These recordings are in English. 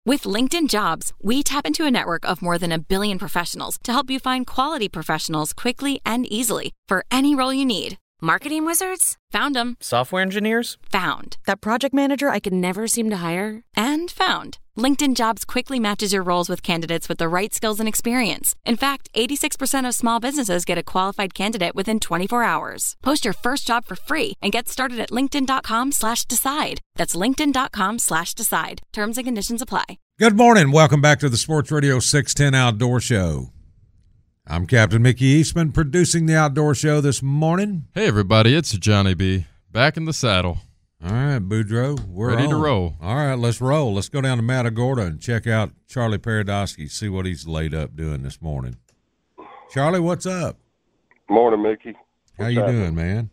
With LinkedIn Jobs, we tap into a network of more than 1 billion professionals to help you find quality professionals quickly and easily for any role you need. Marketing wizards? Found them. Software engineers? Found. That project manager I could never seem to hire? And found. LinkedIn Jobs quickly matches your roles with candidates with the right skills and experience. In fact, 86% of small businesses get a qualified candidate within 24 hours. Post your first job for free and get started at linkedin.com/decide. That's linkedin.com/decide. Terms and conditions apply. Good morning. Welcome back to the Sports Radio 610 Outdoor Show. I'm Captain Mickey Eastman, producing the Outdoor Show this morning. Hey, everybody. It's Johnny B. Back in the saddle. All right, Boudreaux, we're ready on. to roll. All right, let's roll. Let's go down to Matagorda and check out Charlie Paradosky, see what he's laid up doing this morning. Charlie, what's up? Morning, Mickey. How you doing, man?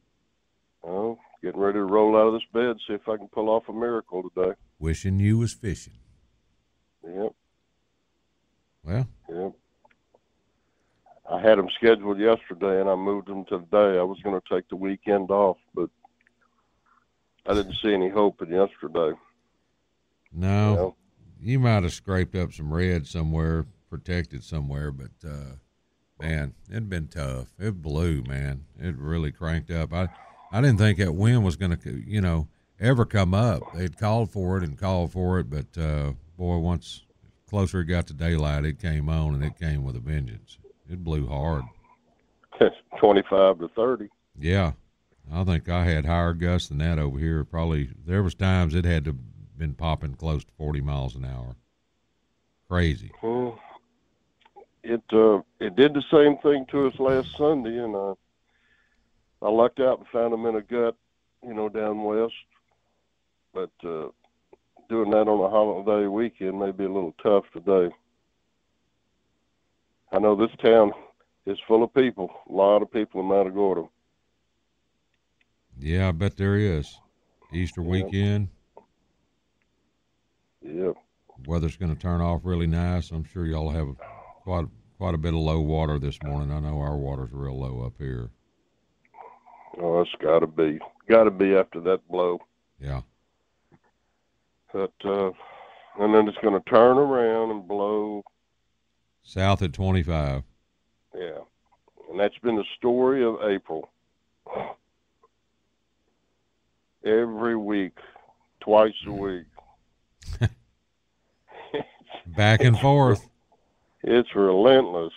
Oh, getting ready to roll out of this bed, see if I can pull off a miracle today. Wishing you was fishing. Yep. Well? Yep. I had them scheduled yesterday, and I moved them to today. I was going to take the weekend off, but I didn't see any hope in yesterday. No. You might have scraped up some red somewhere, protected somewhere, but, man, it'd been tough. It blew, man. It really cranked up. I didn't think that wind was going to, ever come up. They'd called for it, but, boy, once closer it got to daylight, it came on, and it came with a vengeance. It blew hard. 25 to 30. Yeah. I think I had higher gusts than that over here. Probably there was times it had to been popping close to 40 miles an hour. Crazy. Well, it did the same thing to us last Sunday, and I lucked out and found them in a gut, down west. But doing that on a holiday weekend may be a little tough today. I know this town is full of people, a lot of people in Matagorda. Yeah, I bet there is. Easter weekend. Yep. Weather's going to turn off really nice. I'm sure y'all have quite a bit of low water this morning. I know our water's real low up here. Oh, it's got to be. Got to be after that blow. Yeah. But, and then it's going to turn around and blow. South at 25. Yeah. And that's been the story of April. Every week, twice a week. Back and forth. It's relentless.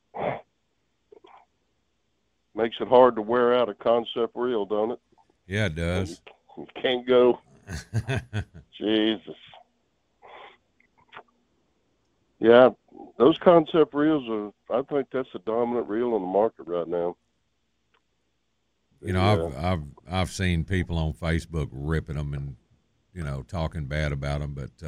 Makes it hard to wear out a concept reel, don't it? Yeah, it does. You can't go. Jesus. Yeah, those concept reels I think that's the dominant reel on the market right now. I've seen people on Facebook ripping them and, talking bad about them, but,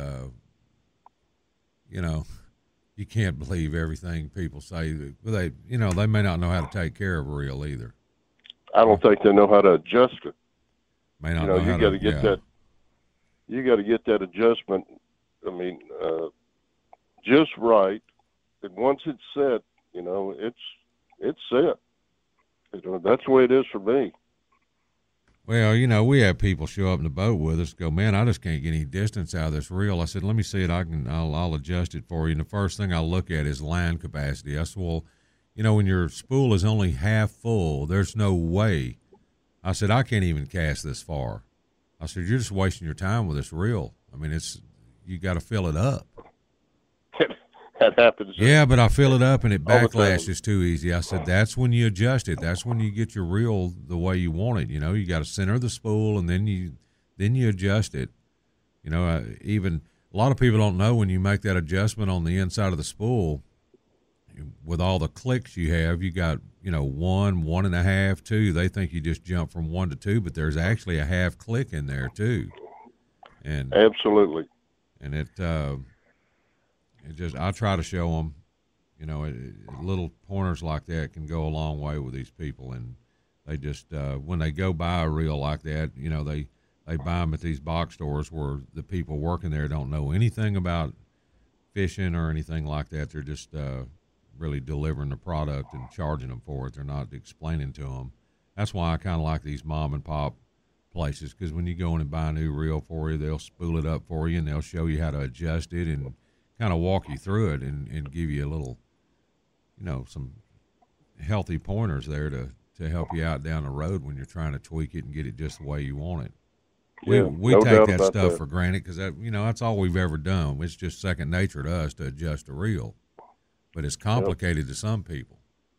you can't believe everything people say. They may not know how to take care of a reel either. I don't think they know how to adjust it. May not know how you got to get that. You got to get that adjustment. Just right. And once it's set, it's set. That's the way it is for me. Well, we have people show up in the boat with us, go, man, I just can't get any distance out of this reel. I said, let me see it. I'll adjust it for you. And the first thing I look at is line capacity. I said, well, when your spool is only half full, there's no way. I said, I can't even cast this far. I said, you're just wasting your time with this reel. You got to fill it up. That happens. Yeah, but I fill it up and it backlashes too easy. I said, that's when you adjust it. That's when you get your reel the way you want it. You got to center the spool and then you adjust it. Even a lot of people don't know when you make that adjustment on the inside of the spool, with all the clicks you have, you got, 1, 1.5, 2. They think you just jump from 1 to 2, but there's actually a half click in there too. And absolutely. And I try to show them, little pointers like that can go a long way with these people. And they just, when they go buy a reel like that, they buy them at these box stores where the people working there don't know anything about fishing or anything like that. They're just really delivering the product and charging them for it. They're not explaining to them. That's why I kind of like these mom and pop places, because when you go in and buy a new reel for you, they'll spool it up for you and they'll show you how to adjust it and kind of walk you through it and give you a little, some healthy pointers there to help you out down the road when you're trying to tweak it and get it just the way you want it. We no take doubt that about stuff that. for granted because that's all we've ever done. It's just second nature to us to adjust a reel, but it's complicated to some people.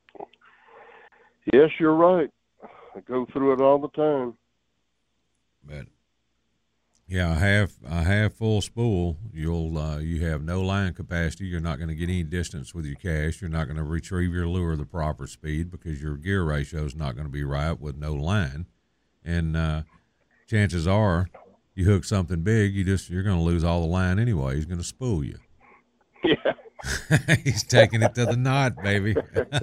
Yes, you're right. I go through it all the time. But yeah, a half full spool, you have no line capacity. You're not going to get any distance with your cast. You're not going to retrieve your lure the proper speed because your gear ratio is not going to be right with no line. And chances are, you hook something big, you're going to lose all the line anyway. He's going to spool you. Yeah. He's taking it to the knot, baby.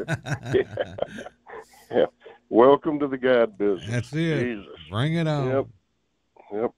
Yeah. Welcome to the guide business. That's it. Jesus. Bring it on. Yep.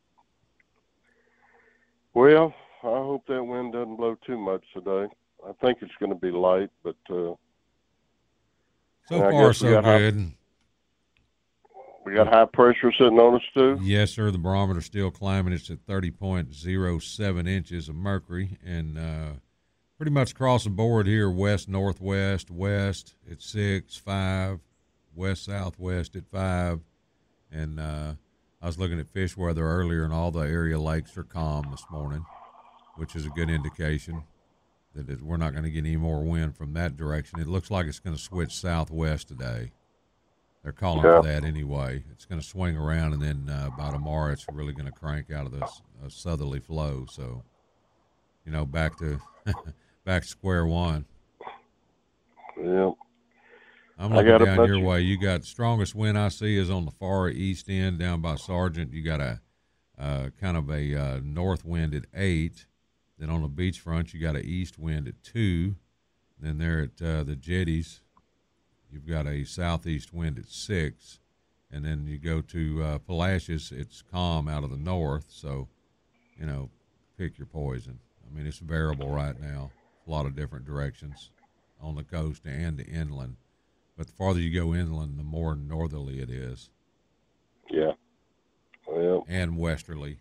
Well, I hope that wind doesn't blow too much today. I think it's going to be light, but so I far guess we so got high- good. we got high pressure sitting on us too. Yes, sir. The barometer's still climbing. It's at 30.07 inches of mercury, and pretty much across the board here, west, northwest, west at 6, 5, west, southwest at 5, and I was looking at fish weather earlier, and all the area lakes are calm this morning, which is a good indication that we're not going to get any more wind from that direction. It looks like it's going to switch southwest today. They're calling for that anyway. It's going to swing around, and then by tomorrow it's really going to crank out of this southerly flow. So, back to back to square one. Yeah. I'm looking down your way. You got strongest wind I see is on the far east end down by Sargent. You got a kind of a north wind at 8. Then on the beachfront, you got an east wind at 2. Then there at the jetties, you've got a southeast wind at 6. And then you go to Palacios, it's calm out of the north. So, pick your poison. I mean, it's variable right now. A lot of different directions on the coast and the inland. But the farther you go inland, the more northerly it is. Yeah. Well. And westerly.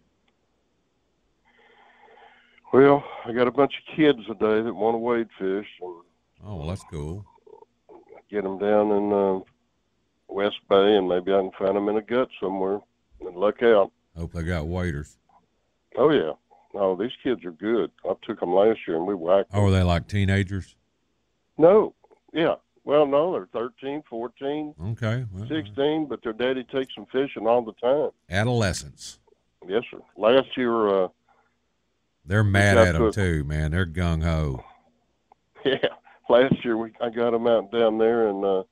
Well, I got a bunch of kids today that want to wade fish. And oh, well, that's cool. get them down in West Bay, and maybe I can find them in a gut somewhere and luck out. Hope they got waders. Oh, yeah. No, these kids are good. I took them last year, and we whacked them. Oh, are they like teenagers? No. Yeah. Well, no, they're 13, 14, Okay. Well, 16, but their daddy takes them fishing all the time. adolescents. Yes, sir. Last year, They're mad got at to them, it. too, man. They're gung-ho. yeah, last year I got them out down there, and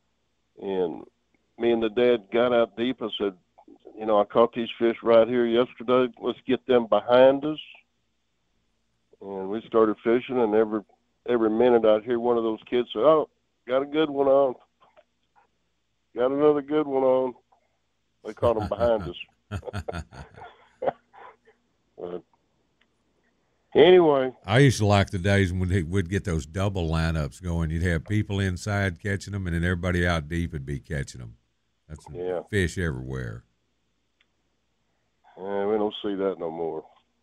me and the dad got out deep. I said, I caught these fish right here yesterday. Let's get them behind us. And we started fishing, and every minute I'd hear one of those kids say, "Oh, got a good one on. Got another good one on." They caught them behind us. But anyway, I used to like the days when we'd get those double lineups going. You'd have people inside catching them, and then everybody out deep would be catching them. That's fish everywhere. we don't see that no more.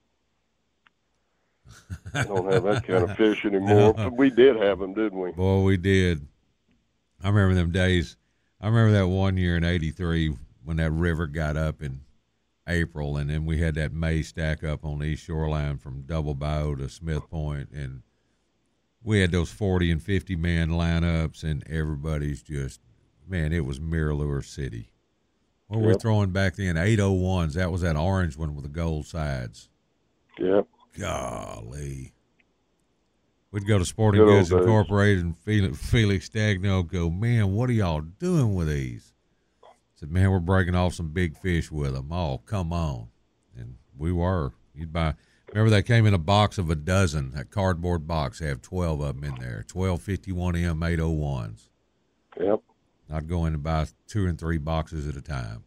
We don't have that kind of fish anymore. No. We did have them, didn't we? Boy, we did. I remember them days. I remember that one year in '83 when that river got up in April, and then we had that May stack up on the east shoreline from Double Bow to Smith Point, and we had those 40 and 50 man lineups, and everybody's just, man, it was Mirror City. What were we throwing back then? 801s. That was that orange one with the gold sides. Yep. Golly. We'd go to Sporting Good old Goods days. Incorporated, and Felix Stagno would go, "Man, what are y'all doing with these?" I said, "Man, we're breaking off some big fish with them." "Oh, come on." And we were. You'd buy, remember they came in a box of a dozen, that cardboard box, have 12 of them in there, 12 51M 801s. Yep. I'd go in and buy 2 and 3 boxes at a time.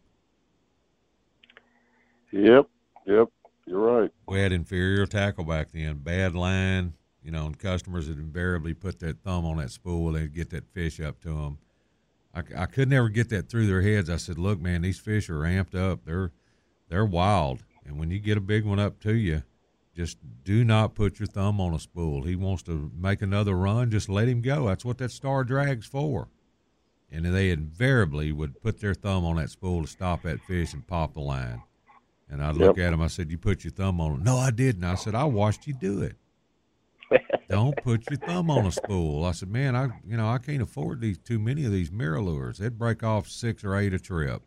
Yep. You're right. We had inferior tackle back then, bad line, and customers would invariably put that thumb on that spool. They'd get that fish up to them. I could never get that through their heads. I said, "Look, man, these fish are amped up. They're wild. And when you get a big one up to you, just do not put your thumb on a spool. He wants to make another run, just let him go. That's what that star drag's for. And they invariably would put their thumb on that spool to stop that fish and pop the line. And I'd look at him, I said, you put your thumb on it. No, I didn't. I said, I watched you do it. Don't put your thumb on a spool. I said, man, I can't afford too many of these mirror lures. They'd break off 6 or 8 a trip.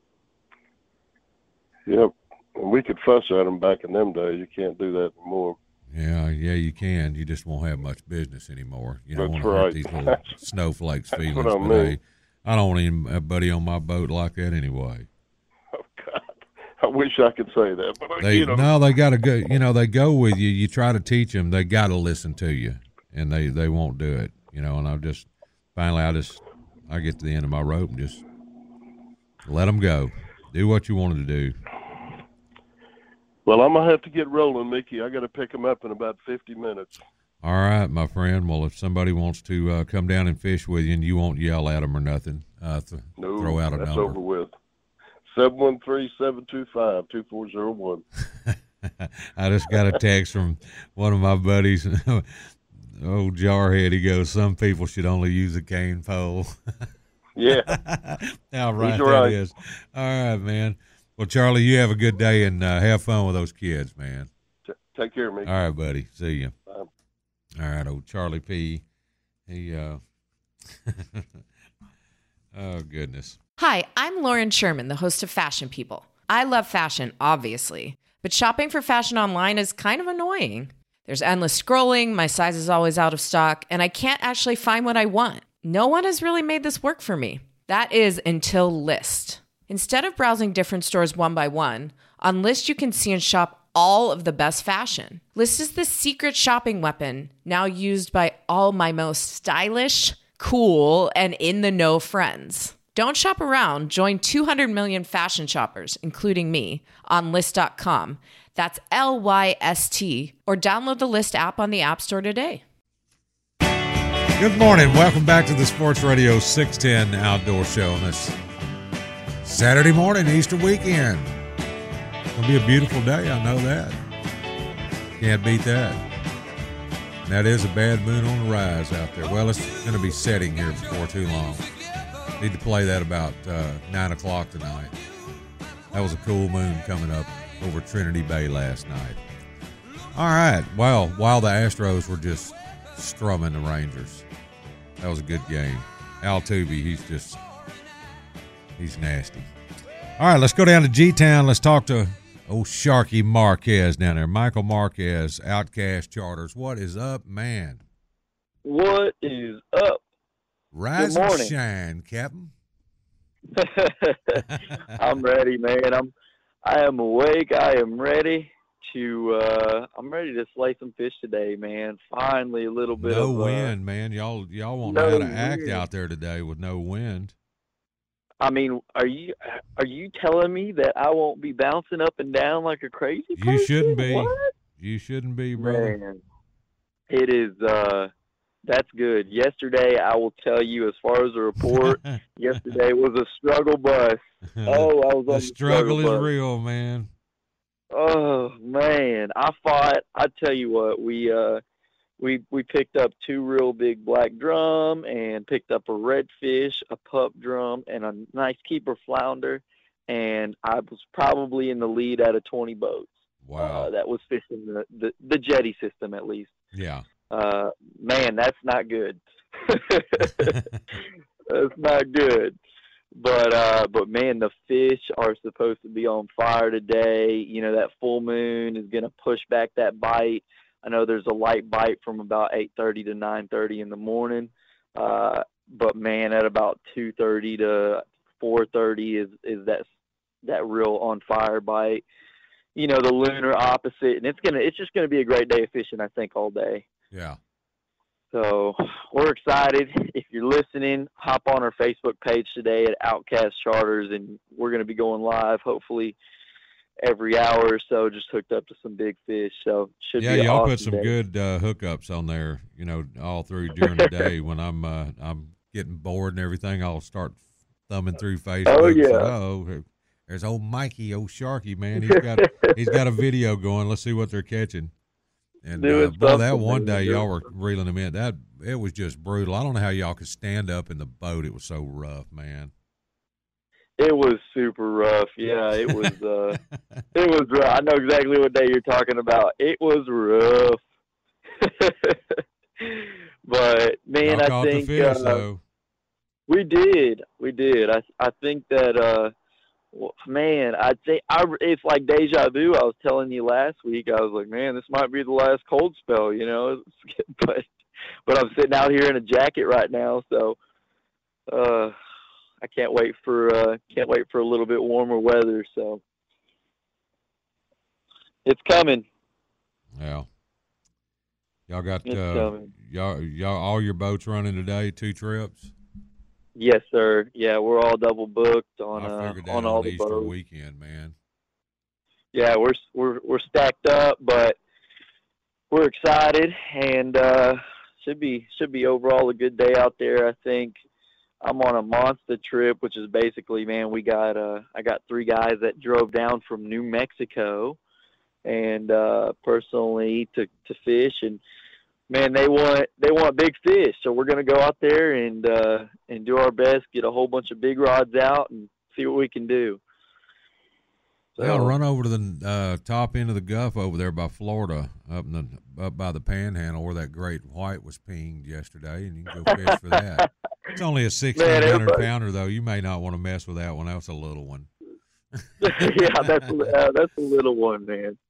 Yep. And we could fuss at them back in them days. You can't do that anymore. Yeah, you can. You just won't have much business anymore. You don't want to That's right. hurt these little snowflakes' feelings. what I But mean. hey, I don't want anybody on my boat like that anyway. Oh, God. I wish I could say that. But, They got to go. They go with you. You try to teach them. They got to listen to you, and they won't do it. And I get to the end of my rope and just let them go. Do what you wanted to do. Well, I'm going to have to get rolling, Mickey. I got to pick them up in about 50 minutes. All right, my friend. Well, if somebody wants to come down and fish with you and you won't yell at them or nothing, throw out a that's number. over with. 713-725-2401. I just got a text from one of my buddies, old Jarhead. He goes, some people should only use a cane pole. Yeah. How right He's that right. is. All right, man. Well, Charlie, you have a good day and have fun with those kids, man. Take care, Mickey. All right, buddy. See you. Bye. All right, old Charlie P. He, oh, goodness. Hi, I'm Lauren Sherman, the host of Fashion People. I love fashion, obviously, but shopping for fashion online is kind of annoying. There's endless scrolling, my size is always out of stock, and I can't actually find what I want. No one has really made this work for me. That is until Lyst. Instead of browsing different stores one by one, on Lyst you can see and shop all of the best fashion. Lyst is the secret shopping weapon now used by all my most stylish, cool, and in-the-know friends. Don't shop around. Join 200 million fashion shoppers, including me, on Lyst.com. That's LYST. Or download the Lyst app on the App Store today. Good morning. Welcome back to the Sports Radio 610 Outdoor Show on this Saturday morning, Easter weekend. It's going to be a beautiful day. I know that. Can't beat that. And that is a bad moon on the rise out there. Well, it's going to be setting here before too long. Need to play that about 9 o'clock tonight. That was a cool moon coming up over Trinity Bay last night. All right. Well, while the Astros were just strumming the Rangers, that was a good game. Altuve, he's nasty. All right, let's go down to G-Town. Let's talk to old Sharky Marquez down there. Michael Marquez, Outcast Charters. What is up, man? What is up? Rise Good and morning. shine, Captain. I'm ready, man. I am awake. I am ready I'm ready to slay some fish today, man. Finally a little bit no of wind, man. Y'all won't no know how to act wind. out there today with no wind. I mean, are you telling me that I won't be bouncing up and down like a crazy person? You shouldn't be. What? You shouldn't be, brother. Man, it is that's good. Yesterday, I will tell you, as far as a report, yesterday was a struggle bus. Oh, I was on The the struggle is bus. real, man. Oh man, I fought. I tell you what, we picked up 2 real big black drum and picked up a redfish, a pup drum, and a nice keeper flounder, and I was probably in the lead out of 20 boats. Wow. That was fishing the jetty system, at least. Yeah. Man, that's not good. That's not good. But man, the fish are supposed to be on fire today. You know, that full moon is going to push back that bite. I know there's a light bite from about 8:30 to 9:30 in the morning. But man, at about 2:30 to 4:30 is that real on fire bite. You know, the lunar opposite, and it's just gonna be a great day of fishing, I think, all day. Yeah. So we're excited. If you're listening, hop on our Facebook page today at Outcast Charters, and we're going to be going live hopefully every hour or so, just hooked up to some big fish. So should Yeah, be y'all awesome put some day. good hookups on there, you know, all through during the day. When I'm getting bored and everything, I'll start thumbing through Facebook. Oh, yeah. So, There's old Mikey, old Sharky, man. He's got a video going. Let's see what they're catching. And boy, that one day y'all were reeling them in. It was just brutal. I don't know how y'all could stand up in the boat. It was so rough, man. It was super rough. Yeah, it was. It was rough. I know exactly what day you're talking about. It was rough. But man, y'all caught the fish, though. We did. I think that. Man, it's like deja vu. I was telling you last week. I was like, man, this might be the last cold spell, you know. But I'm sitting out here in a jacket right now, so I can't wait for a little bit warmer weather. So it's coming. Yeah. Y'all got y'all all your boats running today? 2 trips? Yes, sir. Yeah, we're all double booked on all the Easter boats. Weekend, man. Yeah, we're stacked up, but we're excited, and should be overall a good day out there. I think I'm on a monster trip, which is basically, man, I got 3 guys that drove down from New Mexico, and personally to fish, and man, they want big fish, so we're gonna go out there and do our best, get a whole bunch of big rods out, and see what we can do. So, well, run over to the top end of the Gulf over there by Florida, up by the Panhandle where that great white was pinged yesterday, and you can go fish for that. It's only a 1,600 pounder, though. You may not want to mess with that one. That's a little one. Yeah, that's a little one, man.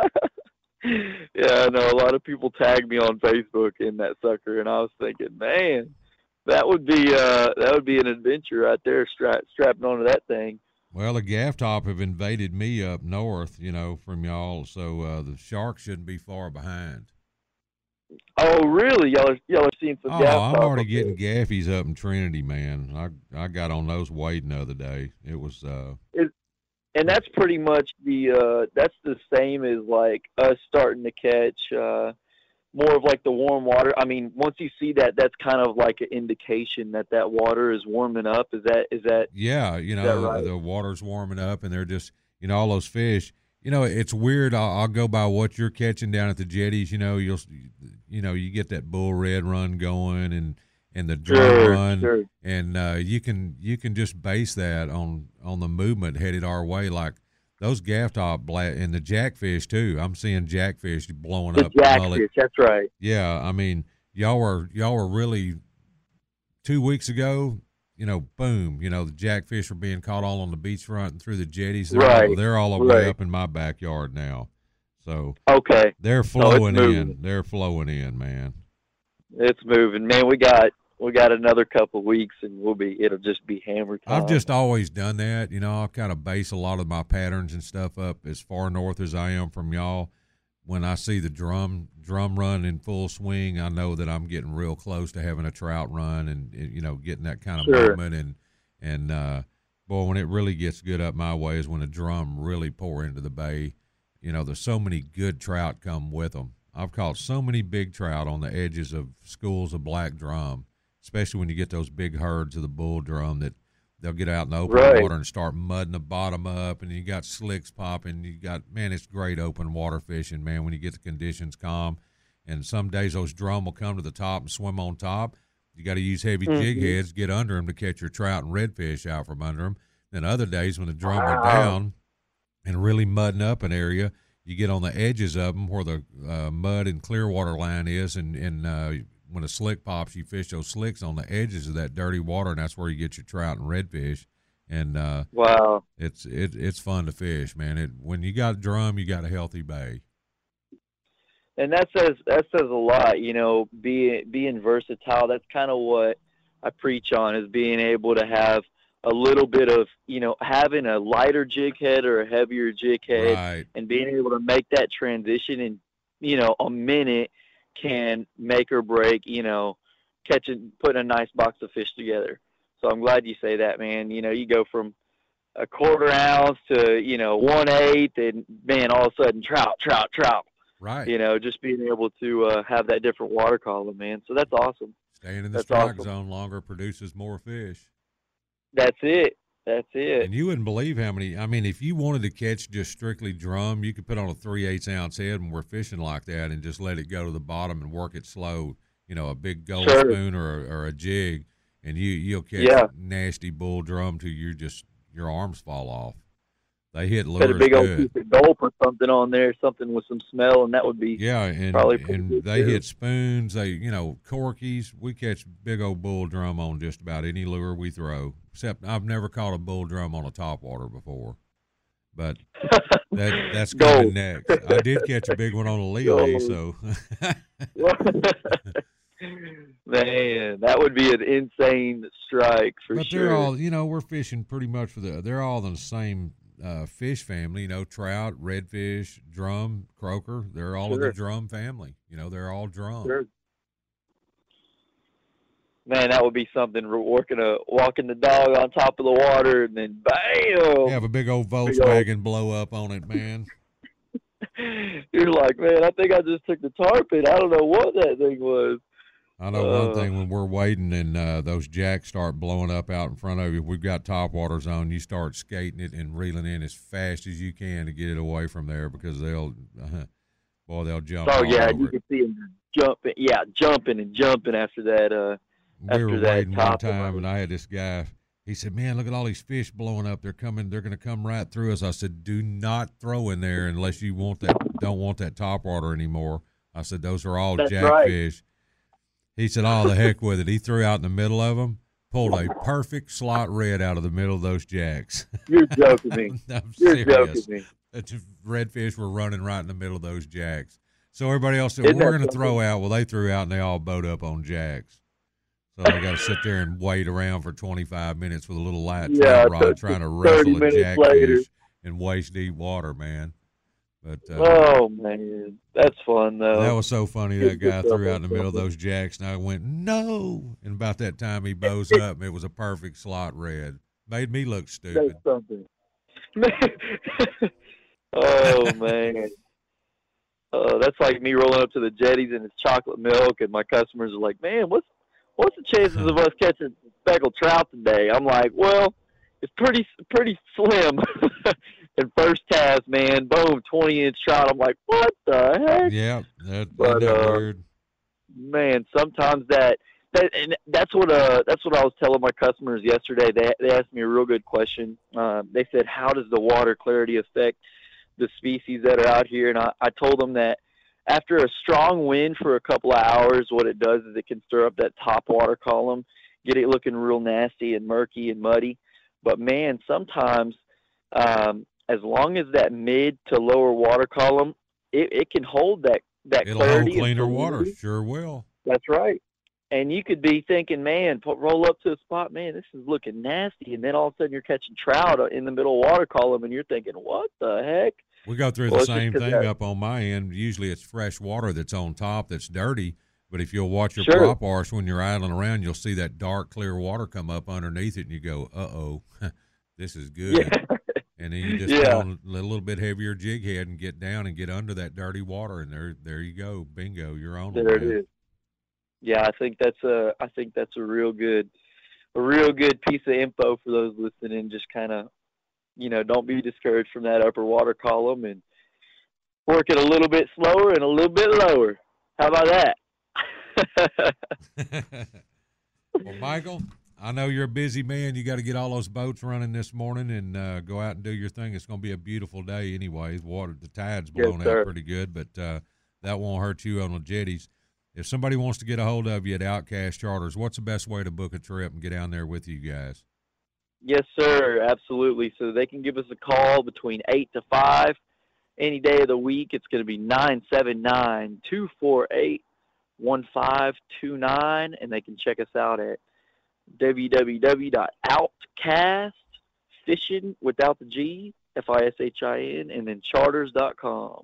Yeah, I know a lot of people tag me on Facebook in that sucker, and I was thinking, man, that would be an adventure right there, strapping onto that thing. Well, the gaff top have invaded me up north, from y'all, so the sharks shouldn't be far behind. Oh, really? Y'all are seeing some gaff top? I'm already getting gaffies up in Trinity, man. I got on those wading the other day. It was and that's pretty much that's the same as like us starting to catch more of like the warm water. I mean, once you see that, that's kind of like an indication that water is warming up. Is that? Yeah, right? The water's warming up, and they're just, all those fish. It's weird. I'll go by what you're catching down at the jetties. You get that bull red run going, and the drum run, sure. And you can just base that on the movement headed our way, like those gaff top and the jackfish too. I'm seeing jackfish blowing up. Jackfish, that's right. Yeah, I mean, y'all were really 2 weeks ago. Boom. The jackfish were being caught all on the beachfront and through the jetties. They're all the way up in my backyard now. So okay, they're flowing in. They're flowing in, man. It's moving, man. We got another couple of weeks, and it'll just be hammer time. I've just always done that. I'll kind of base a lot of my patterns and stuff up as far north as I am from y'all. When I see the drum run in full swing, I know that I'm getting real close to having a trout run, and getting that kind of movement. And boy, when it really gets good up my way is when the drum really pour into the bay. There's so many good trout come with them. I've caught so many big trout on the edges of schools of black drum, especially when you get those big herds of the bull drum that they'll get out in the open water and start mudding the bottom up, and you got slicks popping. It's great open water fishing, man, when you get the conditions calm. And some days those drum will come to the top and swim on top. You got to use heavy jig heads, get under them to catch your trout and redfish out from under them. Then other days when the drum are down and really mudding up an area, you get on the edges of them where the mud and clear water line is, and when a slick pops, you fish those slicks on the edges of that dirty water, and that's where you get your trout and redfish. And wow, it's fun to fish, man. When you got a drum, you got a healthy bay. And that says a lot, being versatile. That's kind of what I preach on, is being able to have a little bit of, having a lighter jig head or a heavier jig head, right, and being able to make that transition in, a minute can make or break, putting a nice box of fish together. So I'm glad you say that, man. You go from a quarter ounce to, 1/8, and man, all of a sudden trout. Right. Just being able to have that different water column, man. So that's awesome. Staying in the strike zone longer produces more fish. That's it. That's it. And you wouldn't believe how many. I mean, if you wanted to catch just strictly drum, you could put on a 3/8 ounce head when we're fishing like that, and just let it go to the bottom and work it slow. You know, a big gold spoon or a jig, and you'll catch nasty bull drum till your arms fall off. They hit lures Put a big good. old piece of gulp or something on there, something with some smell, and that would be and they hit spoons. They corkies. We catch big old bull drum on just about any lure we throw. Except I've never caught a bull drum on a topwater before, but that's coming next. I did catch a big one on a lily, so. Man, that would be an insane strike for but sure. They're all, we're fishing pretty much they're all in the same fish family. Trout, redfish, drum, croaker. They're all in the drum family. They're all drum. Sure. Man, that would be something. Walking the dog on top of the water, and then bam! You have a big old Volkswagen blow up on it, man. You're like, man, I think I just took the tarpon. I don't know what that thing was. I know one thing, when we're wading and those jacks start blowing up out in front of you, we've got topwaters on, you start skating it and reeling in as fast as you can to get it away from there, because they'll jump. Oh, yeah, you it. can see them jumping after that. We were wading one time, and I had this guy. He said, "Man, look at all these fish blowing up. They're coming. They're going to come right through us." I said, "Do not throw in there unless you don't want that topwater anymore." I said, "Those are all jackfish." He said, "Oh, the heck with it." He threw out in the middle of them, pulled a perfect slot red out of the middle of those jacks. You're joking me. I'm You're serious. joking me. The redfish were running right in the middle of those jacks. So everybody else said, "We're going to throw out." Well, they threw out, and they all bowed up on jacks. So they got to sit there and wait around for 25 minutes with a little light rod trying to wrestle a jackfish in waist deep water, man. But oh man, that's fun though. That was so funny. That guy threw out in the middle of those jacks, and I went, "No!" And about that time, he bows up, and it was a perfect slot red. Made me look stupid. That's something. Oh man. That's like me rolling up to the jetties and it's chocolate milk, and my customers are like, "Man, what's the chances of us catching speckled trout today?" I'm like, "Well, it's pretty slim." And first cast, man, boom, 20-inch trout. I'm like, "What the heck?" Yeah, that's weird. Man, sometimes that's what I was telling my customers yesterday. They asked me a real good question. They said, "How does the water clarity affect the species that are out here?" And I told them that after a strong wind for a couple of hours, what it does is it can stir up that top water column, get it looking real nasty and murky and muddy. But man, sometimes as long as that mid to lower water column, it can hold that It'll clarity. It'll hold cleaner water. Sure will. That's right. And you could be thinking, man, roll up to a spot, man, this is looking nasty. And then all of a sudden you're catching trout in the middle water column, and you're thinking, what the heck? We go through the same thing up on my end. Usually it's fresh water that's on top that's dirty. But if you'll watch your prop arse when you're idling around, you'll see that dark, clear water come up underneath it, and you go, uh-oh, this is good. Yeah. And then you just put on a little bit heavier jig head and get down and get under that dirty water, and there you go. Bingo, you're on it. There it is. Yeah, I think that's a real good piece of info for those listening. Just kind of, don't be discouraged from that upper water column and work it a little bit slower and a little bit lower. How about that? Well, Michael, I know you're a busy man. You got to get all those boats running this morning and go out and do your thing. It's going to be a beautiful day anyways. The tide's blowing out pretty good, but that won't hurt you on the jetties. If somebody wants to get a hold of you at Outcast Charters, what's the best way to book a trip and get down there with you guys? Yes, sir, absolutely. So they can give us a call between 8 to 5 any day of the week. It's going to be 979-248-1529, and they can check us out at www.outcastfishing without the G, FISHIN, and then charters.com.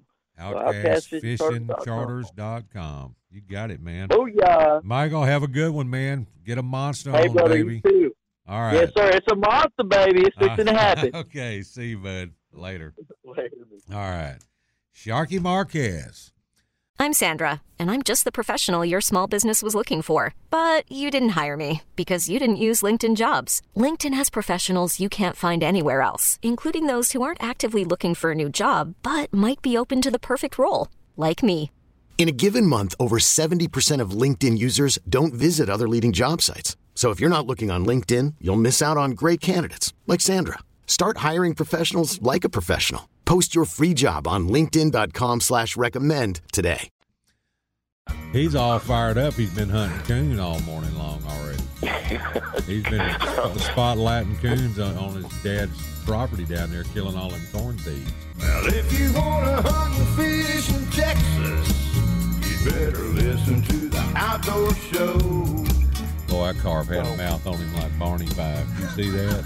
Outcastfishingcharters.com. You got it, man. Oh, yeah. Michael, have a good one, man. Get a monster on, brother, baby. You too. All right. Yes, sir. It's a monster, baby. It's fixing to happen. Okay. See you, bud. Later. Later. All right. Sharky Marquez. I'm Sandra, and I'm just the professional your small business was looking for. But you didn't hire me because you didn't use LinkedIn Jobs. LinkedIn has professionals you can't find anywhere else, including those who aren't actively looking for a new job, but might be open to the perfect role, like me. In a given month, over 70% of LinkedIn users don't visit other leading job sites. So if you're not looking on LinkedIn, you'll miss out on great candidates like Sandra. Start hiring professionals like a professional. Post your free job on linkedin.com/recommend today. He's all fired up. He's been hunting coon all morning long already. He's been spotlighting coons on his dad's property down there, killing all them corn seeds. Well, if you want to hunt and fish in Texas, you better listen to the Outdoor Show. Boy, that carp had a mouth on him like Barney Fife. You see that?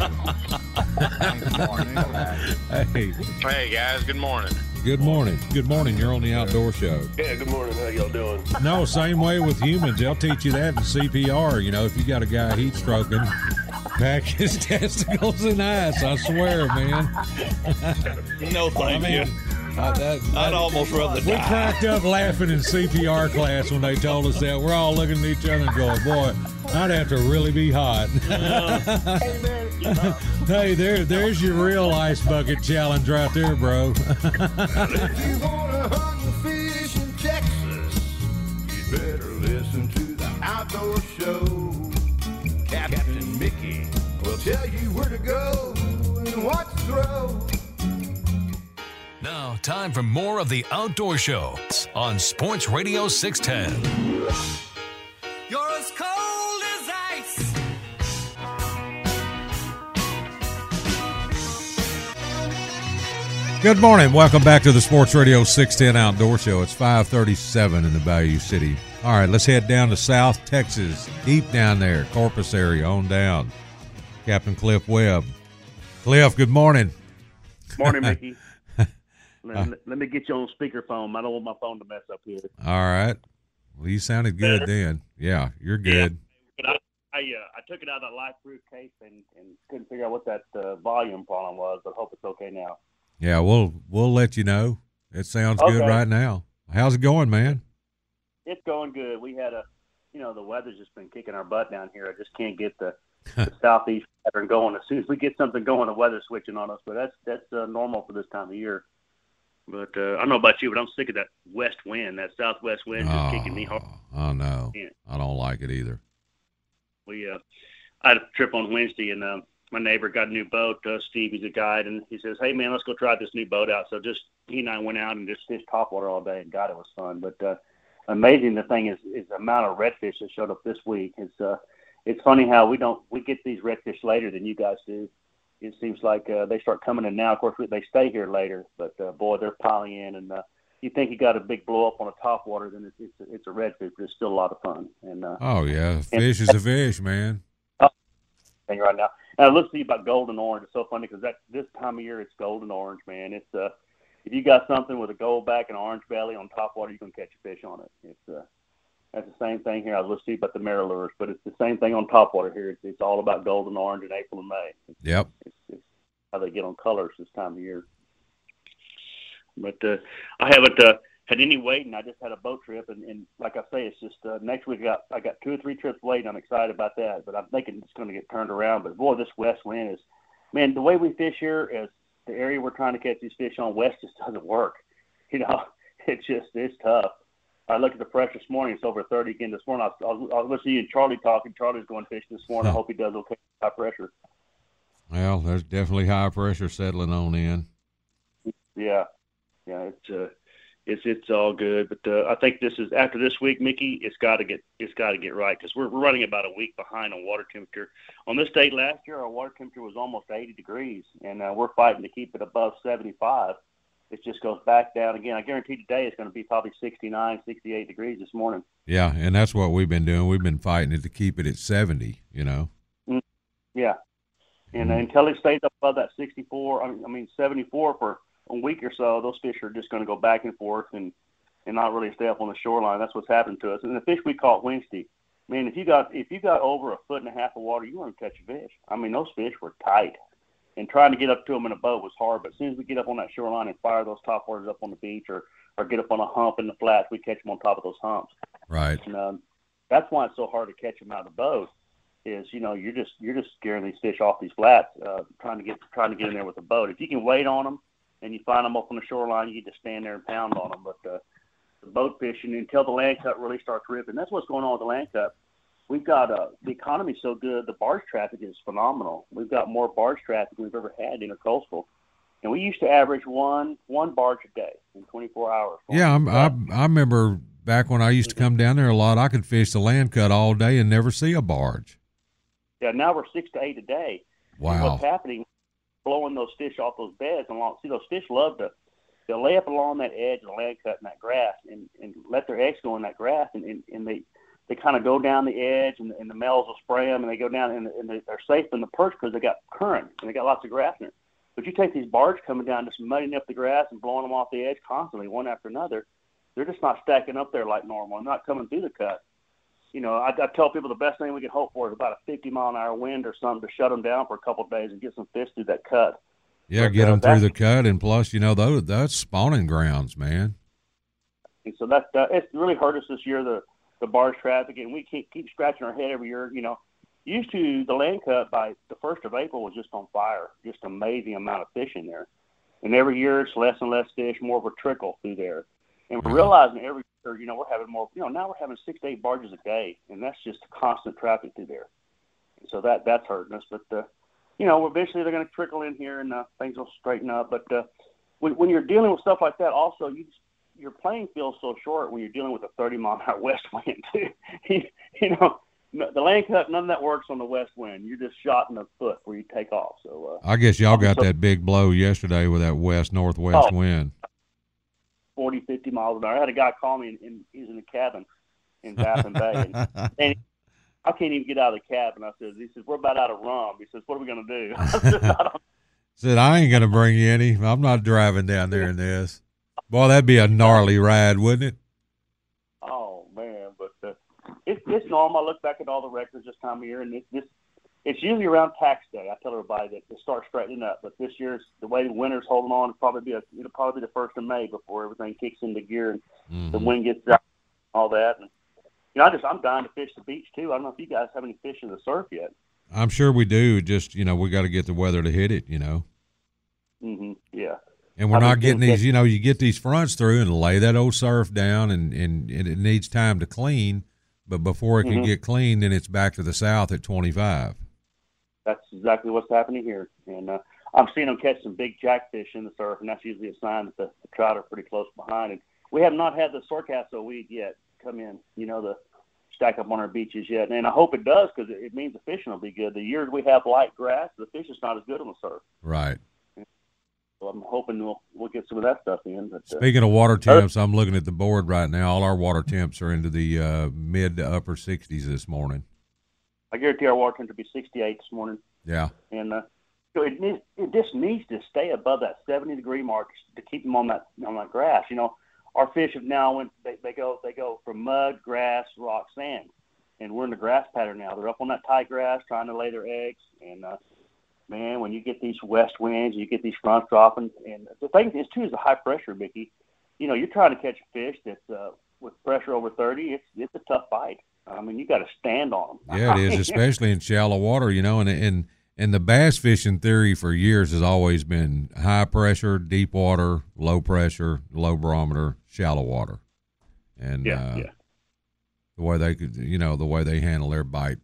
Hey, guys. Good morning. Good morning. Good morning. You're on the Outdoor Show. Yeah, good morning. How y'all doing? No, same way with humans. They'll teach you that in CPR. You know, if you got a guy heat stroking, pack his testicles in ice. I swear, man. No, thank you. I'd almost rather die. We cracked up laughing in CPR class when they told us that. We're all looking at each other and going, boy, I'd have to really be hot. Hey, there's your real ice bucket challenge right there, bro. If you want to hunt and fish in Texas, you better listen to the Outdoor Show. Captain Mickey will tell you where to go and what to throw. Now, time for more of the Outdoor Show on Sports Radio 610. You're as cold as ice. Good morning. Welcome back to the Sports Radio 610 Outdoor Show. It's 5:37 in the Bayou City. All right, let's head down to South Texas, deep down there, Corpus area, on down. Captain Cliff Webb. Cliff, good morning. Morning, Mickey. Let me get you on speakerphone. I don't want my phone to mess up here. All right. Well, you sounded good then. Yeah, you're good. Yeah. But I took it out of that life-proof case and couldn't figure out what that volume problem was, but I hope it's okay now. Yeah, we'll let you know. It sounds good right now. How's it going, man? It's going good. We had the weather's just been kicking our butt down here. I just can't get the southeast pattern going. As soon as we get something going, the weather's switching on us. But that's normal for this time of year. But I don't know about you, but I'm sick of that west wind, that southwest wind just kicking me hard. Oh, no. Yeah. I don't like it either. I had a trip on Wednesday, and my neighbor got a new boat. Steve, he's a guide, and he says, hey, man, let's go try this new boat out. So he and I went out and just fished topwater all day, and God, it was fun. But amazing the thing is the amount of redfish that showed up this week. It's funny how we get these redfish later than you guys do. It seems like they start coming in now. Of course, they stay here later, but boy, they're piling in. And you think you got a big blow up on a topwater, then it's a redfish, but it's still a lot of fun. And oh yeah, fish is a fish, man. Thing right now. Now let's see about golden orange. It's so funny because this time of year it's golden orange, man. It's if you got something with a gold back and orange belly on topwater, you can catch a fish on it. That's the same thing here. I was listening about the Marilures, but it's the same thing on topwater here. It's all about golden orange in April and May. Yep. It's how they get on colors this time of year. But I haven't had any waiting. I just had a boat trip, and like I say, it's just next week I got 2 or 3 trips waiting. I'm excited about that, but I'm thinking it's going to get turned around. But boy, this west wind is, man, the way we fish here is the area we're trying to catch these fish on west just doesn't work. It's tough. I looked at the pressure this morning. It's over 30 again this morning. I was listening to you and Charlie talking. Charlie's going fishing this morning. I hope he does okay with high pressure. Well, there's definitely high pressure settling on in. Yeah, it's all good. But I think this is after this week, Mickey. It's got to get right because we're running about a week behind on water temperature. On this date last year, our water temperature was almost 80 degrees, and we're fighting to keep it above 75. It just goes back down again. I guarantee today it's going to be probably 69, 68 degrees this morning. Yeah, and that's what we've been doing. We've been fighting it to keep it at 70, Yeah. And until it stays up above that 64, 74 for a week or so, those fish are just going to go back and forth and not really stay up on the shoreline. That's what's happened to us. And the fish we caught Wednesday, man, if you got over 1.5 foot of water, you want to catch a fish. Those fish were tight. And trying to get up to them in a boat was hard, but as soon as we get up on that shoreline and fire those topwaters up on the beach or or get up on a hump in the flats, we catch them on top of those humps. Right. And that's why it's so hard to catch them out of the boat. Is you're just scaring these fish off these flats, trying to get in there with a boat. If you can wait on them and you find them up on the shoreline, you can just stand there and pound on them. But the boat fishing until the land cut really starts ripping. That's what's going on with the land cut. We've got the economy's so good. The barge traffic is phenomenal. We've got more barge traffic than we've ever had intercoastal, and we used to average one barge a day in 24 hours. Yeah, I remember back when I used to come down there a lot. I could fish the land cut all day and never see a barge. Yeah, now we're 6 to 8 a day. Wow. And what's happening? Blowing those fish off those beds along. See, those fish love to. They'll lay up along that edge of the land cut in that grass and let their eggs go in that grass, and they kind of go down the edge, and the males will spray them, and they go down, and they're safe in the perch because they got current and they got lots of grass in it. But you take these barges coming down, just muddying up the grass and blowing them off the edge constantly, one after another. They're just not stacking up there like normal and not coming through the cut. I tell people the best thing we can hope for is about a 50-mile-an-hour wind or something to shut them down for a couple of days and get some fish through that cut. Yeah, get them through the cut, and plus, that's spawning grounds, man. And so it's really hurt us this year, the barge traffic, and we keep scratching our head every year. Used to the land cut by the 1st of April was just on fire, just amazing amount of fish in there. And every year it's less and less fish, more of a trickle through there. And we're realizing every year, we're having more, now we're having 6 to 8 barges a day, and that's just constant traffic through there. And so that's hurting us. But, eventually they're going to trickle in here and things will straighten up. But when you're dealing with stuff like that, also, your playing field's so short when you're dealing with a 30-mile-an-hour west wind, too. The land cut, none of that works on the west wind. You're just shot in the foot where you take off. So I guess y'all got that big blow yesterday with that west-northwest wind. 40, 50 miles an hour. I had a guy call me, and he was in the cabin in Baffin Bay. And I can't even get out of the cabin. He says, we're about out of rum. He says, what are we going to do? I said, I ain't going to bring you any. I'm not driving down there in this. Boy, that'd be a gnarly ride, wouldn't it? Oh, man. But it's normal. I look back at all the records this time of year, and it's usually around tax day. I tell everybody that it starts straightening up. But this year's the way the winter's holding on. It'll probably be the 1st of May before everything kicks into gear and the wind gets out, all that. And I'm dying to fish the beach too. I don't know if you guys have any fish in the surf yet. I'm sure we do. Just we got to get the weather to hit it. Mm-hmm. Yeah. And we're not getting these. You get these fronts through and lay that old surf down, and it needs time to clean. But before it can get clean, then it's back to the south at 25. That's exactly what's happening here. And I'm seeing them catch some big jackfish in the surf, and that's usually a sign that the trout are pretty close behind. And we have not had the sargasso weed yet come in, the stack up on our beaches yet. And I hope it does, because it means the fishing will be good. The years we have light grass, the fish is not as good on the surf. Right. So I'm hoping we'll get some of that stuff in. But, speaking of water temps, I'm looking at the board right now. All our water temps are into the mid to upper 60s this morning. I guarantee our water temps will be 68 this morning. Yeah. And it just needs to stay above that 70-degree mark to keep them on that grass. Our fish have now they go from mud, grass, rock, sand, and we're in the grass pattern now. They're up on that tight grass trying to lay their eggs. And man, when you get these west winds, you get these fronts dropping. And the thing is too is the high pressure, Mickey. You're trying to catch a fish that's with pressure over 30. It's a tough bite. I mean, you got to stand on them. Yeah, it is, especially in shallow water. And the bass fishing theory for years has always been high pressure, deep water, low pressure, low barometer, shallow water. And the way they could, the way they handle their bite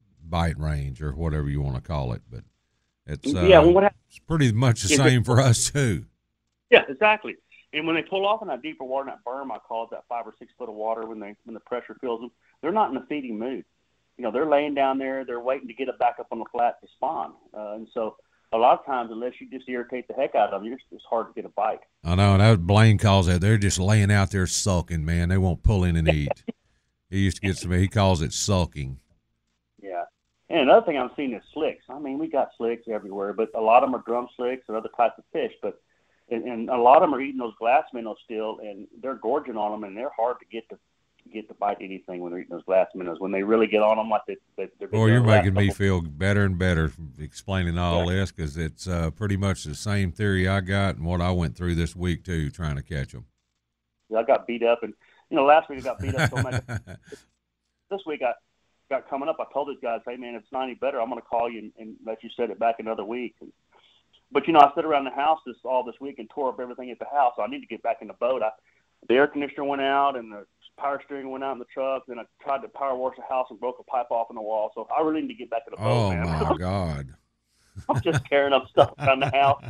range or whatever you want to call it. But it's it's pretty much the same for us too. Yeah, exactly. And when they pull off in that deeper water, in that berm, I call it that 5 or 6 foot of water, when the pressure fills them, they're not in a feeding mood. They're laying down there, they're waiting to get it back up on the flat to spawn. And so a lot of times, unless you just irritate the heck out of them, it's hard to get a bite. I know, and that Blaine calls that, they're just laying out there sulking, man. They won't pull in and eat. He used to get he calls it sulking. Yeah. And another thing I'm seeing is slicks. I mean, we got slicks everywhere, but a lot of them are drum slicks and other types of fish. And a lot of them are eating those glass minnows still, and they're gorging on them, and they're hard to get to bite anything when they're eating those glass minnows. When they really get on them, like they're boy, you're making me feel better and better explaining all this, because it's pretty much the same theory I got and what I went through this week too, trying to catch them. I got beat up, and last week I got beat up so much. This week I got coming up. I told these guys, hey man, if it's not any better, I'm going to call you and let you set it back another week. But I sit around the house all this week and tore up everything at the house. So I need to get back in the boat. The air conditioner went out and the power steering went out in the truck. Then I tried to power wash the house and broke a pipe off in the wall. So I really need to get back in the boat, man. Oh my God! I'm just tearing up stuff around the house.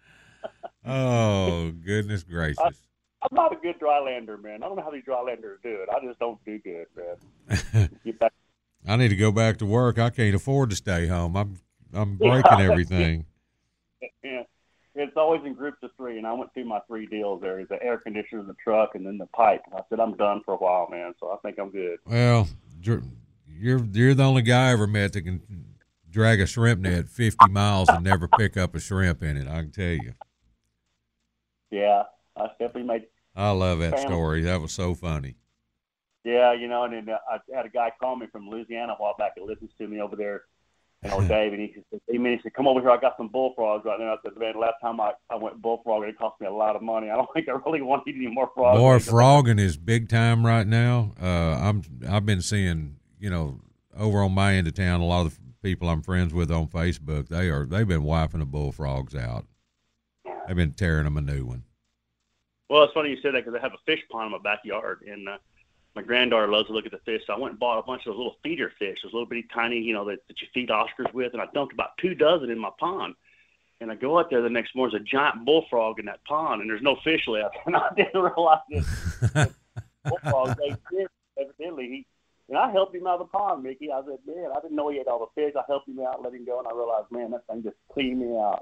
Oh goodness gracious! I'm not a good dry lander, man. I don't know how these dry landers do it. I just don't do good, man. Get back. I need to go back to work. I can't afford to stay home. I'm breaking everything. Yeah, it's always in groups of 3, and I went through my 3 deals there: the air conditioner, the truck, and then the pipe. And I said I'm done for a while, man. So I think I'm good. Well, you're the only guy I ever met that can drag a shrimp net 50 miles and never pick up a shrimp in it. I can tell you. Yeah, I definitely made. I love that story. That was so funny. Yeah, and then I had a guy call me from Louisiana a while back that listens to me over there, Dave, and he said, come over here, I got some bullfrogs right now. I said, man, last time I went bullfrogging, it cost me a lot of money. I don't think I really want to eat any more frogs. Boy, frogging is big time right now. I've been seeing, over on my end of town, a lot of the people I'm friends with on Facebook, they've been wiping the bullfrogs out. They've been tearing them a new one. Well, it's funny you said that because I have a fish pond in my backyard, and my granddaughter loves to look at the fish. So I went and bought a bunch of those little feeder fish, those little bitty tiny, that you feed Oscars with, and I dumped about 2 dozen in my pond. And I go out there the next morning, there's a giant bullfrog in that pond, and there's no fish left. And I didn't realize this bullfrog, evidently, and I helped him out of the pond, Mickey. I said, man, I didn't know he ate all the fish. I helped him out, let him go, and I realized, man, that thing just cleaned me out.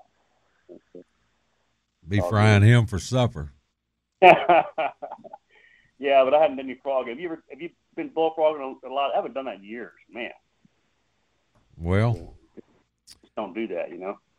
Be frying him for supper. Yeah, but I haven't done any frog. Have you been bullfrogging a lot? I haven't done that in years, man. Well, just don't do that,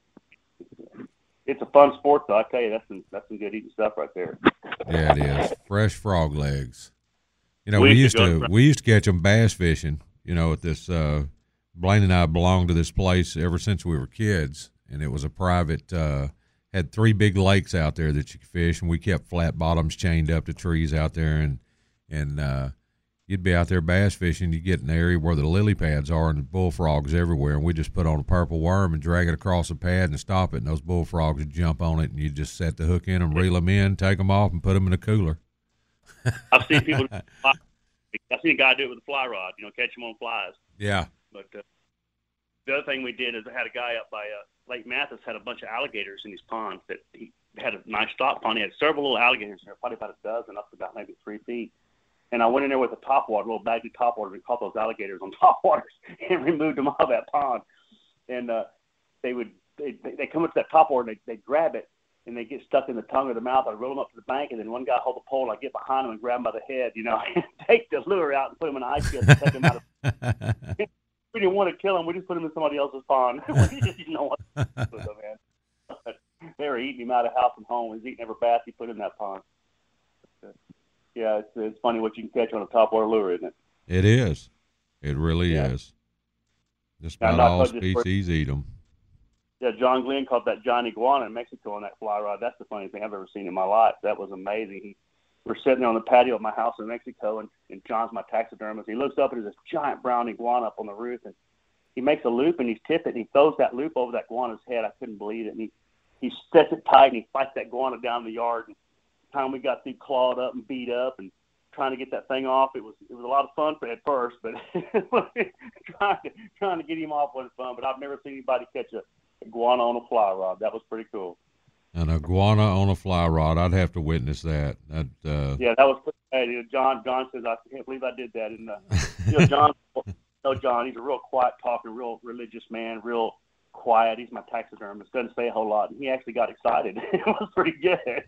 It's a fun sport, though. I tell you, that's some good eating stuff right there. Yeah, it is. Fresh frog legs. We used to catch them bass fishing. At this. Blaine and I belonged to this place ever since we were kids, and it was a private. Had 3 big lakes out there that you could fish, and we kept flat bottoms chained up to trees out there, and you'd be out there bass fishing. You get in the area where the lily pads are, and the bullfrogs everywhere, and we just put on a purple worm and drag it across the pad and stop it, and those bullfrogs would jump on it, and you just set the hook in and reel them in, take them off, and put them in a cooler. I've seen people. I've seen a guy do it with a fly rod, catch them on flies. Yeah. But the other thing we did is I had a guy up by Lake Mathis had a bunch of alligators in his pond that he had a nice stock pond. He had several little alligators in there, probably about a dozen, up to about maybe 3 feet. And I went in there with a topwater, little baggy topwater, and caught those alligators on topwaters and removed them out of that pond. And they come up to that topwater and they grab it and they get stuck in the tongue of the mouth. I roll them up to the bank, and then one guy hold the pole, and I get behind him and grab him by the head, and take the lure out and put him in an ice chest and take him out of. We didn't want to kill him. We just put him in somebody else's pond. We just didn't know what to do with him, man. They were eating him out of house and home. He was eating every bass he put in that pond. Yeah, it's funny what you can catch on a topwater lure, isn't it? It is. It really is. Just about all species eat them. Yeah, John Glenn caught that giant iguana in Mexico on that fly rod. That's the funniest thing I've ever seen in my life. That was amazing. We're sitting there on the patio of my house in Mexico, and John's my taxidermist. He looks up, and there's this giant brown iguana up on the roof, and he makes a loop, and he's tipped it, and he throws that loop over that iguana's head. I couldn't believe it. And he sets it tight, and he fights that iguana down the yard. And the time we got through clawed up and beat up and trying to get that thing off, it was a lot of fun at first, but trying to get him off wasn't fun. But I've never seen anybody catch a iguana on a fly rod. That was pretty cool. An iguana on a fly rod. I'd have to witness that. Yeah, that was pretty bad. John says, I can't believe I did that. And John, he's a real quiet talking, real religious man, real quiet. He's my taxidermist. Doesn't say a whole lot. And he actually got excited. It was pretty good.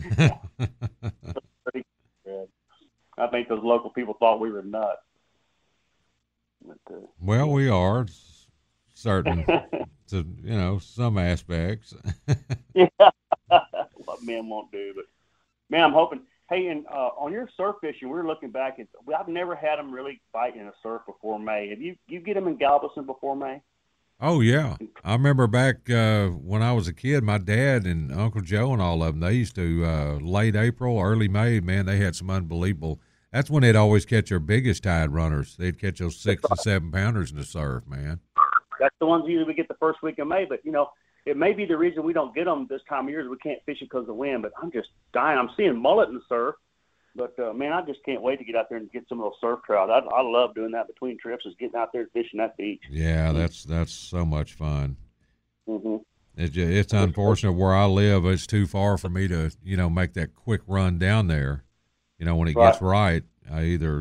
Pretty good. I think those local people thought we were nuts. But, well, we are. Certain to some aspects. Yeah, what men won't do. But man, I'm hoping. Hey, and on your surf fishing, we're looking back at. I've never had them really fight in a surf before May. Have you get them in Galveston before May? Oh, yeah. I remember back when I was a kid, my dad and Uncle Joe and all of them, they used to, late April, early May, man, they had some unbelievable. That's when they'd always catch their biggest tide runners. They'd catch those 6 and 7 pounders in the surf, man. That's the ones usually we get the first week of May. But, it may be the reason we don't get them this time of year is we can't fish it because of the wind. But I'm just dying. I'm seeing mullet in the surf. But, man, I just can't wait to get out there and get some of those surf trout. I love doing that between trips is getting out there and fishing that beach. Yeah, that's so much fun. Mm-hmm. It's unfortunate where I live. It's too far for me to, make that quick run down there. When it gets right, I either,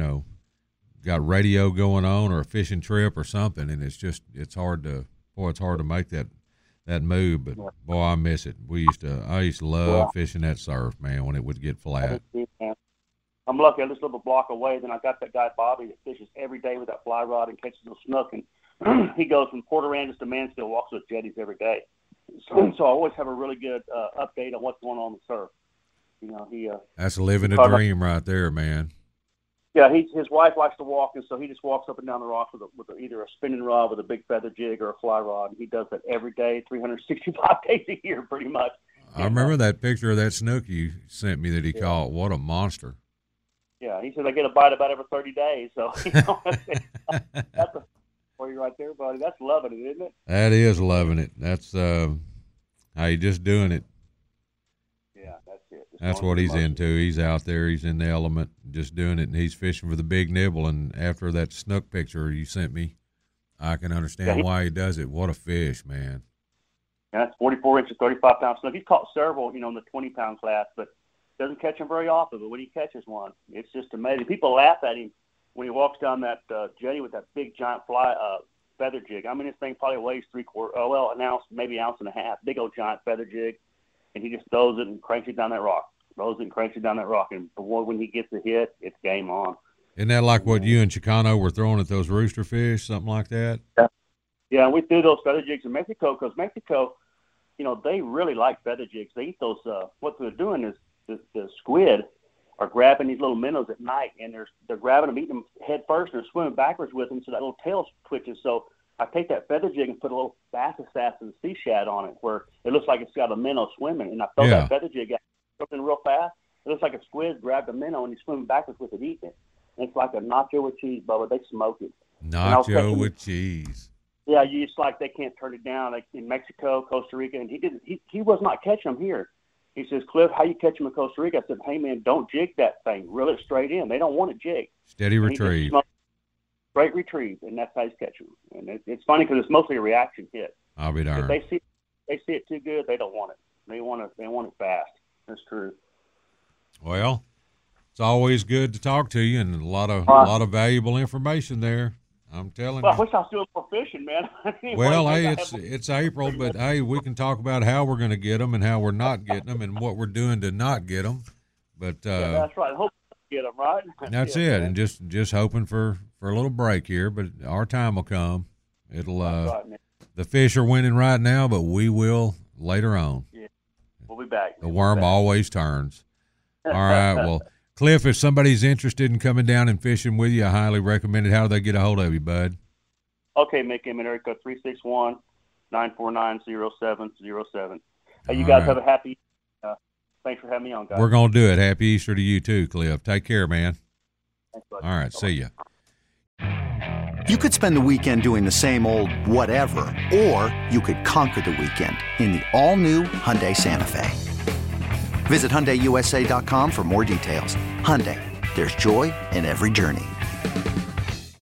got radio going on or a fishing trip or something, and it's hard to make that move. But boy, I miss it. I used to love fishing that surf, man, when it would get flat. I'm lucky. I just live a block away. Then I got that guy Bobby that fishes every day with that fly rod and catches a snook, and he goes from Port Aransas to Mansfield, walks with jetties every day. So I always have a really good update on what's going on in the surf. That's living a dream right there, man. Yeah, his wife likes to walk, and so he just walks up and down the rocks with either a spinning rod with a big feather jig or a fly rod. And he does that every day, 365 days a year, pretty much. I remember that picture of that snook you sent me that he caught. What a monster! Yeah, he said I get a bite about every 30 days. So that's a for you right there, buddy. That's loving it, isn't it? That is loving it. That's how you just doing it. Yeah, that's it. That's what he's into. He's out there. He's in the element, just doing it, and he's fishing for the big nibble. And after that snook picture you sent me, I can understand why he does it. What a fish, man. Yeah, that's 44 inches, 35-pound snook. He's caught several, in the 20-pound class, but doesn't catch them very often. But when he catches one, it's just amazing. People laugh at him when he walks down that jetty with that big giant fly feather jig. I mean, this thing probably weighs an ounce, maybe an ounce and a half. Big old giant feather jig. And he just throws it and cranks it down that rock. And boy, when he gets a hit, it's game on. Isn't that like what you and Chicano were throwing at those rooster fish, something like that? Yeah, we threw those feather jigs in Mexico because Mexico, they really like feather jigs. They eat those. What they're doing is the squid are grabbing these little minnows at night, and they're grabbing them, eating them head first, and they're swimming backwards with them, so that little tail twitches. So I take that feather jig and put a little bass assassin sea shad on it where it looks like it's got a minnow swimming. And I throw that feather jig out, something real fast. It looks like a squid grabbed a minnow and he's swimming backwards with it, eating it. And it's like a nacho with cheese, Bubba. They smoke it. Nacho with cheese. Yeah, it's like they can't turn it down. Like in Mexico, Costa Rica, and he was not catching them here. He says, Cliff, how you catch them in Costa Rica? I said, hey, man, don't jig that thing. Reel it straight in. They don't want to jig. Steady retrieve. Straight retrieve, and that's how he's catching them. And it's funny because it's mostly a reaction hit. I'll be darned. If they see it too good, they don't want it. They want it fast. That's true. Well, it's always good to talk to you, and a lot of valuable information there. I'm telling you. I wish I was doing more fishing, man. Well, hey, it's April, but hey, we can talk about how we're going to get them and how we're not getting them and what we're doing to not get them. But that's right. Hope we get them right. That's it, and just hoping for a little break here, but our time will come. It'll the fish are winning right now, but we will later on. Yeah, we'll be back. The worm always turns. All right, well, Cliff, if somebody's interested in coming down and fishing with you, I highly recommend it. How do they get a hold of you, bud? Okay, Mickey, I'm in area code 361-949-0707. Hey, you guys have a happy thanks for having me on, guys. We're going to do it. Happy Easter to you too, Cliff. Take care, man. Thanks, buddy. All right, see ya. You could spend the weekend doing the same old whatever, or you could conquer the weekend in the all-new Hyundai Santa Fe. Visit HyundaiUSA.com for more details. Hyundai, there's joy in every journey.